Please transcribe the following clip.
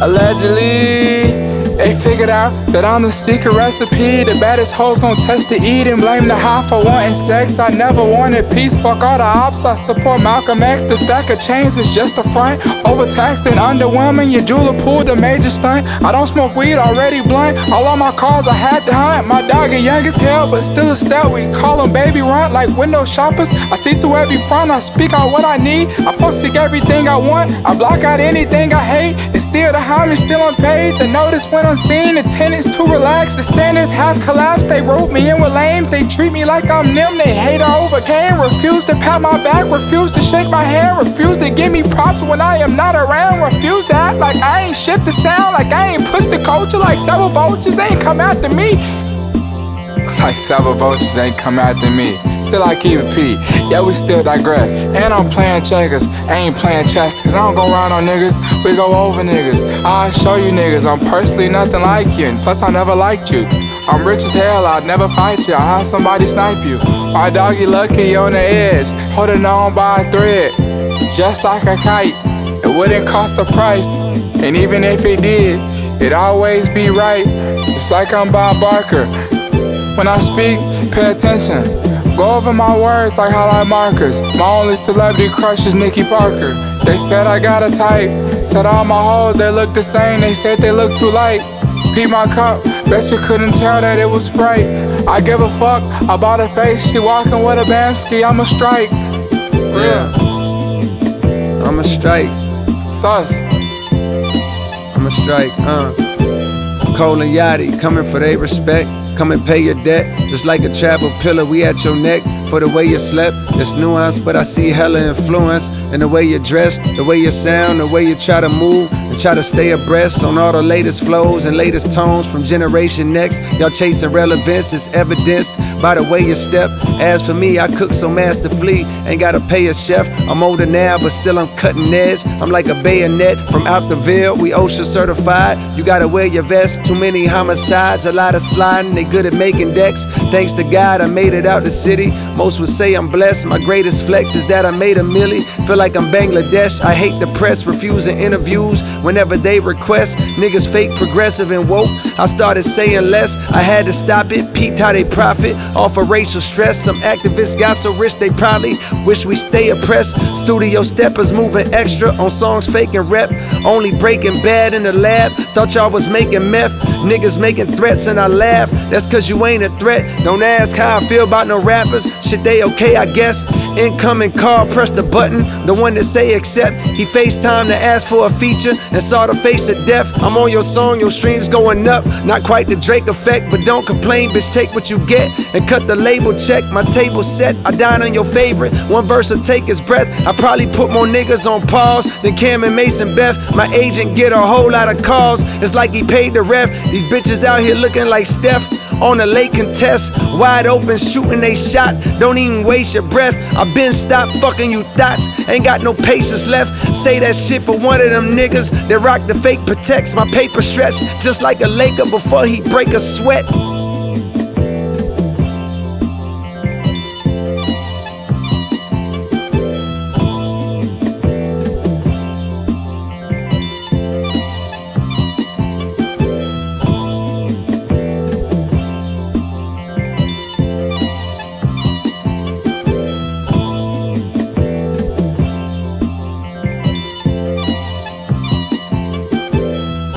Allegedly, they figured out that I'm the secret recipe. The baddest hoes gon' test to eat and blame the high for wanting sex. I never wanted peace, fuck all the ops. I support Malcolm X. The stack of chains is just a front. Overtaxed and underwhelming, your jeweler pulled a major stunt. I don't smoke weed, already blunt. All on my cars I had to hunt. My dog is young as hell, but still a stout. We call him baby runt like window shoppers. I see through every front, I speak out what I need. I post everything I want, I block out anything I hate. And still the homie still unpaid. The notice went unseen, the tenants too relaxed. The standards have collapsed, they wrote me in with lames. They treat me like I'm them, they hate I overcame. Refuse to pat my back, refuse to shake my hand. Refuse to give me props when I am not around. Refuse to act like I ain't shift the sound. Like I ain't push the culture, like several vultures ain't come after me. Like several vultures ain't come after me. Still I keep it P, yeah we still digress. And I'm playing checkers, I ain't playing chess. Cause I don't go around on niggas, we go over niggas. I'll show you niggas, I'm personally nothing like you. And plus I never liked you. I'm rich as hell, I'd never fight you. I'll have somebody snipe you. My doggy lucky on the edge, holding on by a thread. Just like a kite, it wouldn't cost a price. And even if it did, it'd always be right. Just like I'm Bob Barker. When I speak, pay attention. Go over my words like highlight markers. My only celebrity crush is Nikki Parker. They said I got a type. Said all my hoes, they look the same. They said they look too light. Peep my cup, bet you couldn't tell that it was Sprite. I give a fuck about her face. She walking with a Bamski, I'm a strike. Yeah, I'm a strike. Sus. I'm a strike, Cole and Yachty coming for their respect. Come and pay your debt, just like a travel pillar, we at your neck. For the way you slept, it's nuance, but I see hella influence in the way you dress, the way you sound, the way you try to move and try to stay abreast on all the latest flows and latest tones from Generation Next. Y'all chasing relevance, it's evidenced by the way you step. As for me, I cook so masterfully, ain't gotta pay a chef. I'm older now, but still I'm cutting edge. I'm like a bayonet from out the Ville, we OSHA certified. You gotta wear your vest, too many homicides, a lot of sliding, they good at making decks. Thanks to God, I made it out the city. Most would say I'm blessed, my greatest flex is that I made a milli. Feel like I'm Bangladesh, I hate the press, refusing interviews whenever they request. Niggas fake, progressive, and woke, I started saying less. I had to stop it, peeped how they profit off of racial stress. Some activists got so rich they probably wish we stay oppressed. Studio steppers moving extra on songs faking rep. Only breaking bad in the lab, thought y'all was making meth. Niggas making threats and I laugh, that's cause you ain't a threat. Don't ask how I feel about no rappers, shit they okay I guess. Incoming call, press the button, the one that say accept. He FaceTime to ask for a feature and saw the face of death. I'm on your song, your streams going up, not quite the Drake effect, but don't complain, bitch, take what you get and cut the label check. My table set, I dine on your favorite, one verse will take his breath. I probably put more niggas on pause than Cam and Mason Beth. My agent get a whole lot of calls, it's like he paid the ref. These bitches out here looking like Steph on a late contest, wide open shooting they shot, don't even waste your breath. I been stopped fucking you thoughts, ain't got no patience left. Say that shit for one of them niggas that rock the fake protects. My paper stretch just like a Laker before he break a sweat.